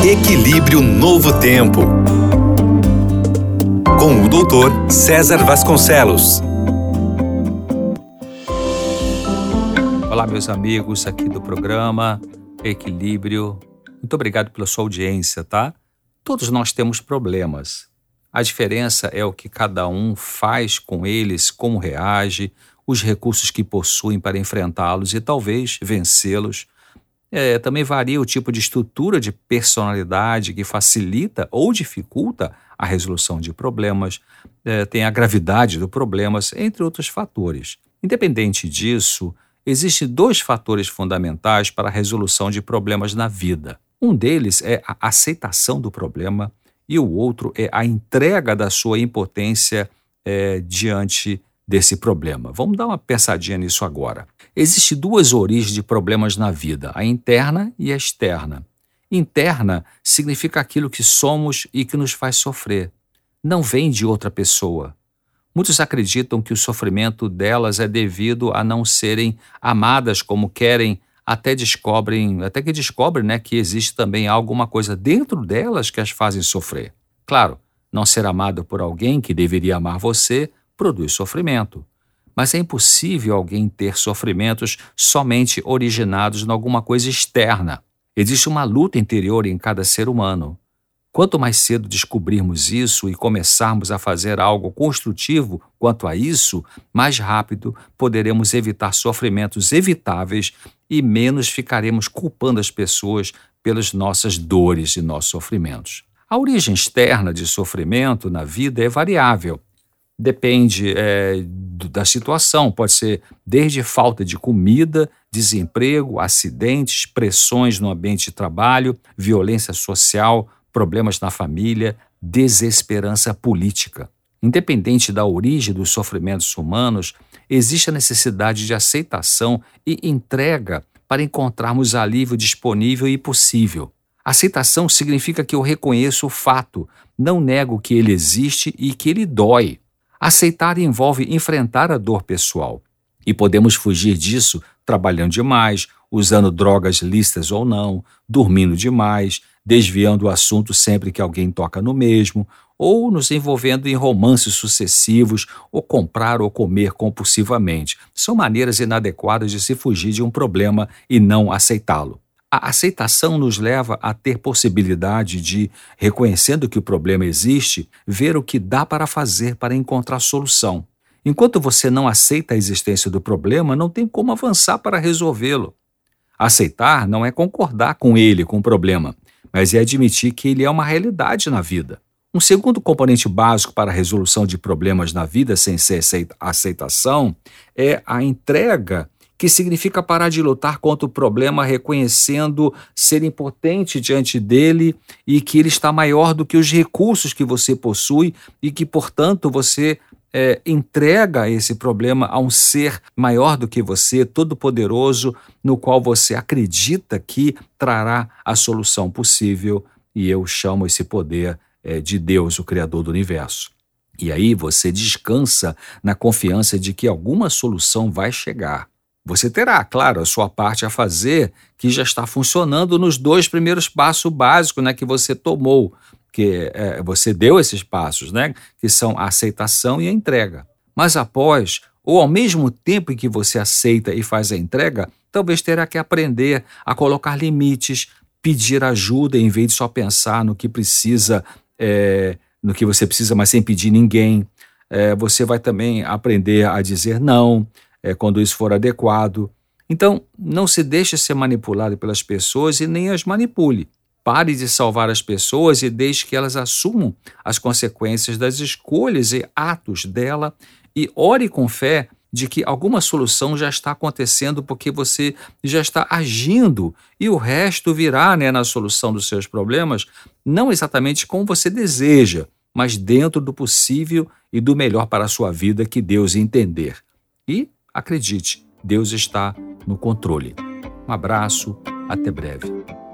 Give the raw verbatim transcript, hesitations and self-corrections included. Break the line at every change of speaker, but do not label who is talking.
Equilíbrio Novo Tempo, com o doutor César Vasconcelos.
Olá, meus amigos aqui do programa Equilíbrio. Muito obrigado pela sua audiência, tá? Todos nós temos problemas. A diferença é o que cada um faz com eles, como reage, os recursos que possuem para enfrentá-los e talvez vencê-los. É, também varia o tipo de estrutura de personalidade que facilita ou dificulta a resolução de problemas, é, tem a gravidade dos problemas, entre outros fatores. Independente disso, existem dois fatores fundamentais para a resolução de problemas na vida. Um deles é a aceitação do problema e o outro é a entrega da sua impotência é, diante desse problema. Vamos dar uma pensadinha nisso agora. Existem duas origens de problemas na vida, a interna e a externa. Interna significa aquilo que somos e que nos faz sofrer. Não vem de outra pessoa. Muitos acreditam que o sofrimento delas é devido a não serem amadas como querem, até descobrem, até que descobrem, né, que existe também alguma coisa dentro delas que as fazem sofrer. Claro, não ser amado por alguém que deveria amar você produz sofrimento. Mas é impossível alguém ter sofrimentos somente originados em alguma coisa externa. Existe uma luta interior em cada ser humano. Quanto mais cedo descobrirmos isso e começarmos a fazer algo construtivo quanto a isso, mais rápido poderemos evitar sofrimentos evitáveis e menos ficaremos culpando as pessoas pelas nossas dores e nossos sofrimentos. A origem externa de sofrimento na vida é variável. Depende é, da situação, pode ser desde falta de comida, desemprego, acidentes, pressões no ambiente de trabalho, violência social, problemas na família, desesperança política. Independente da origem dos sofrimentos humanos, existe a necessidade de aceitação e entrega para encontrarmos alívio disponível e possível. Aceitação significa que eu reconheço o fato, não nego que ele existe e que ele dói. Aceitar envolve enfrentar a dor pessoal. E podemos fugir disso trabalhando demais, usando drogas lícitas ou não, dormindo demais, desviando o assunto sempre que alguém toca no mesmo, ou nos envolvendo em romances sucessivos, ou comprar ou comer compulsivamente. São maneiras inadequadas de se fugir de um problema e não aceitá-lo. A aceitação nos leva a ter possibilidade de, reconhecendo que o problema existe, ver o que dá para fazer para encontrar solução. Enquanto você não aceita a existência do problema, não tem como avançar para resolvê-lo. Aceitar não é concordar com ele, com o problema, mas é admitir que ele é uma realidade na vida. Um segundo componente básico para a resolução de problemas na vida sem ser aceitação é a entrega, que significa parar de lutar contra o problema reconhecendo ser impotente diante dele e que ele está maior do que os recursos que você possui e que, portanto, você é, entrega esse problema a um ser maior do que você, todo-poderoso, no qual você acredita que trará a solução possível, e eu chamo esse poder é, de Deus, o Criador do Universo. E aí você descansa na confiança de que alguma solução vai chegar. Você terá, claro, a sua parte a fazer, que já está funcionando nos dois primeiros passos básicos, né, que você tomou, que é, você deu esses passos, né, que são a aceitação e a entrega. Mas após, ou ao mesmo tempo em que você aceita e faz a entrega, talvez terá que aprender a colocar limites, pedir ajuda em vez de só pensar no que precisa, é, no que você precisa, mas sem pedir ninguém. É, você vai também aprender a dizer não, É, quando isso for adequado. Então, não se deixe ser manipulado pelas pessoas e nem as manipule. Pare de salvar as pessoas e deixe que elas assumam as consequências das escolhas e atos dela e ore com fé de que alguma solução já está acontecendo porque você já está agindo e o resto virá, né, na solução dos seus problemas, não exatamente como você deseja, mas dentro do possível e do melhor para a sua vida que Deus entender. E acredite, Deus está no controle. Um abraço, até breve.